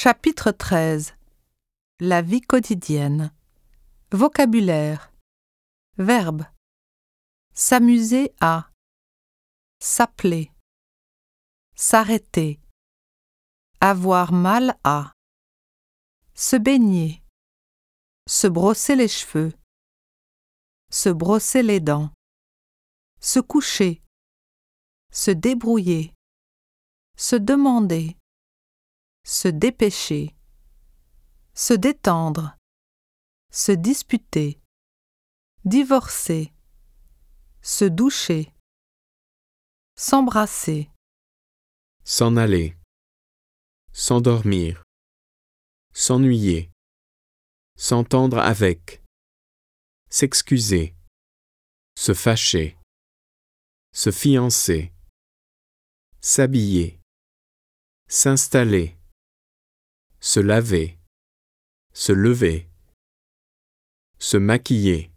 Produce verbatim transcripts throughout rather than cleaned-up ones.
Chapitre treize. La vie quotidienne. Vocabulaire. Verbe. S'amuser à. S'appeler. S'arrêter. Avoir mal à. Se baigner. Se brosser les cheveux. Se brosser les dents. Se coucher. Se débrouiller. Se demander. Se dépêcher. Se détendre. Se disputer. Divorcer. Se doucher. S'embrasser. S'en aller. S'endormir. S'ennuyer. S'entendre avec. S'excuser. Se fâcher. Se fiancer. S'habiller. S'installer. Se laver. Se lever. Se maquiller.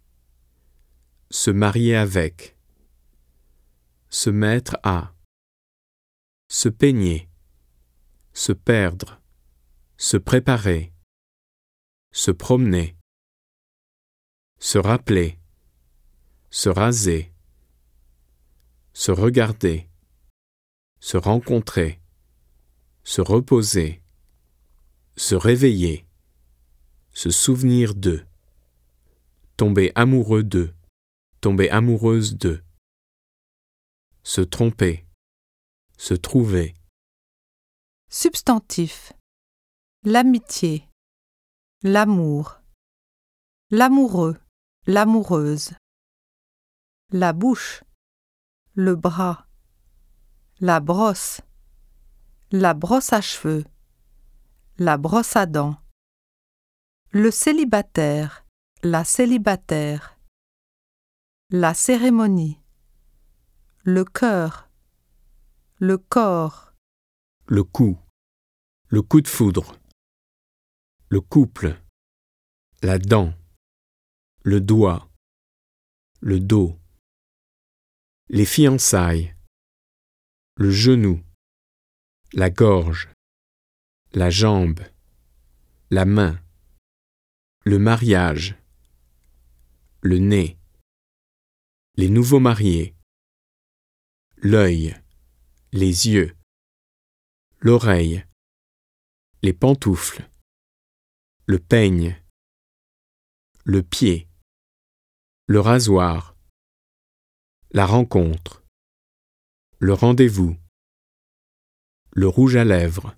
Se marier avec. Se mettre à. Se peigner. Se perdre. Se préparer. Se promener. Se rappeler. Se raser. Se regarder. Se rencontrer. Se reposer. Se réveiller. Se souvenir d'eux. Tomber amoureux d'eux. Tomber amoureuse d'eux. Se tromper. Se trouver. Substantif. L'amitié. L'amour. L'amoureux. L'amoureuse. La bouche. Le bras. La brosse. La brosse à cheveux. La brosse à dents. Le célibataire. La célibataire. La cérémonie. Le cœur. Le corps. Le coup. Le coup de foudre. Le couple. La dent. Le doigt. Le dos. Les fiançailles. Le genou. La gorge. La jambe. La main. Le mariage. Le nez. Les nouveaux mariés. L'œil. Les yeux. L'oreille. Les pantoufles. Le peigne. Le pied. Le rasoir. La rencontre. Le rendez-vous. Le rouge à lèvres.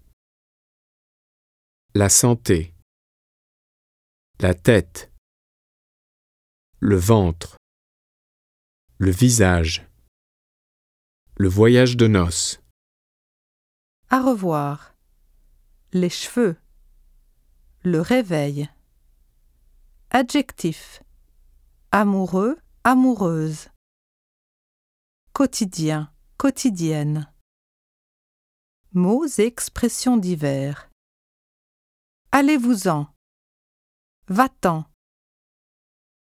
La santé. La tête. Le ventre. Le visage. Le voyage de noces. À revoir. Les cheveux. Le réveil. Adjectif. Amoureux, amoureuse. Quotidien, quotidienne. Mots et expressions divers. Allez-vous-en. Va-t'en.